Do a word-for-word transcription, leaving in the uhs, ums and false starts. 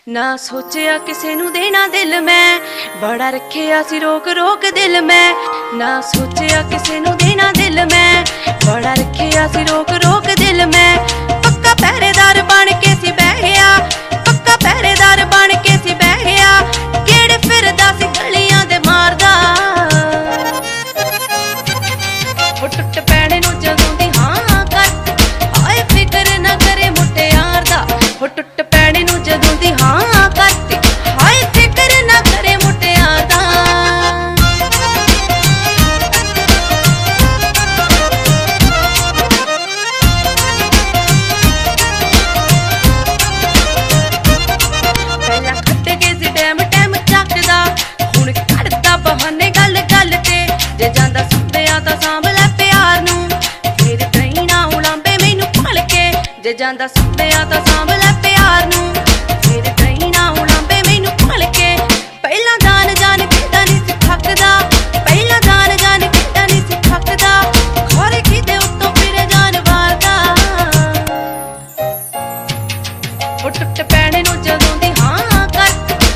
ना सोचिया किसे नू देना दिल मैं, बड़ा रखिया सी रोक रोक दिल मैं। ना सोचिया किसे नू देना दिल मैं, बड़ा रखिया सी रोक रोक दिल मैं। पक्का पहरेदार बन के सी बह गया, पक्का पहरेदार बन के सी बह गया। केड़े फिरदा सी गलियां दे मारदा, वो टुट पैणे नू जदों दी हां कर, हाय फिकर ना करे मुटियार दा। वो टुट पैणे नू जदों दी हां करती, हाय फिकर ना करे मुटियार दा। पहला खट के सी टैम टैम चकदा, हुण कढदा बहाने गल गल ते। जे जांदा सुत्तिया तां सांभ लै प्यार नू, फिर कहीं ना उलांबे मैनू भल के। जे जांदा सुत्तिया तां सांभ लै प्यार नू, फिर कहीं ना उलांबे मैनू भल के। पहला जान जान कहदा नहीं सी थकदा, पहला जान जान कहदा नहीं सी थकदा। खोरे किते उत्तों फिर जान वारदा, वो टुट पैणे नू जदों दी हां कर,